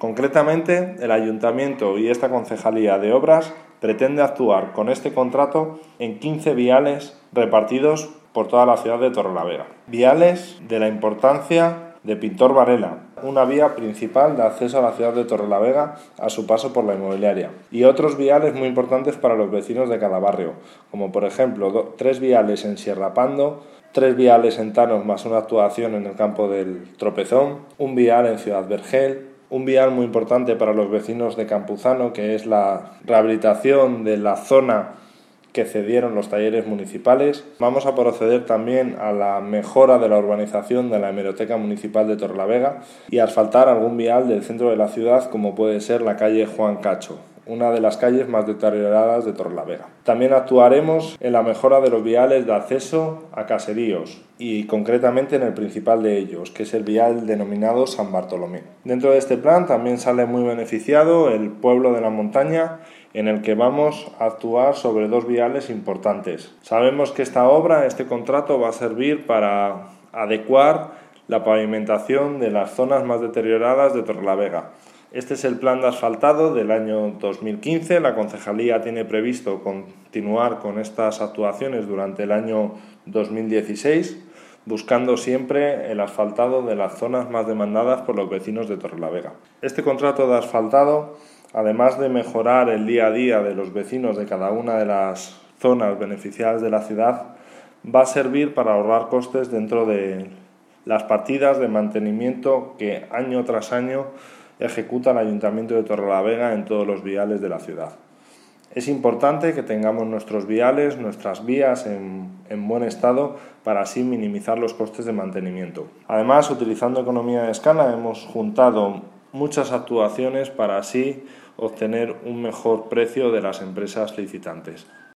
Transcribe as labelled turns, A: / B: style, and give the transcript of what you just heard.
A: Concretamente, el Ayuntamiento y esta Concejalía de Obras pretende actuar con este contrato en 15 viales repartidos por toda la ciudad de Torrelavega. Viales de la importancia de Pintor Varela, una vía principal de acceso a la ciudad de Torrelavega a su paso por la inmobiliaria, y otros viales muy importantes para los vecinos de cada barrio, como por ejemplo 3 viales en Sierra Pando, 3 viales en Tanos más una actuación en el campo del Tropezón, un vial en Ciudad Vergel, un vial muy importante para los vecinos de Campuzano, que es la rehabilitación de la zona que cedieron los talleres municipales. Vamos a proceder también a la mejora de la urbanización de la hemeroteca municipal de Torrelavega y a asfaltar algún vial del centro de la ciudad, como puede ser la calle Juan Cacho, una de las calles más deterioradas de Torrelavega. También actuaremos en la mejora de los viales de acceso a caseríos y concretamente en el principal de ellos, que es el vial denominado San Bartolomé. Dentro de este plan también sale muy beneficiado el pueblo de la montaña, en el que vamos a actuar sobre 2 viales importantes. Sabemos que esta obra, este contrato, va a servir para adecuar la pavimentación de las zonas más deterioradas de Torrelavega. Este es el plan de asfaltado del año 2015. La Concejalía tiene previsto continuar con estas actuaciones durante el año 2016, buscando siempre el asfaltado de las zonas más demandadas por los vecinos de Torrelavega. Este contrato de asfaltado, además de mejorar el día a día de los vecinos de cada una de las zonas beneficiadas de la ciudad, va a servir para ahorrar costes dentro de las partidas de mantenimiento que año tras año ejecuta el Ayuntamiento de Torrelavega en todos los viales de la ciudad. Es importante que tengamos nuestros viales, nuestras vías en buen estado para así minimizar los costes de mantenimiento. Además, utilizando economía de escala, hemos juntado muchas actuaciones para así obtener un mejor precio de las empresas licitantes.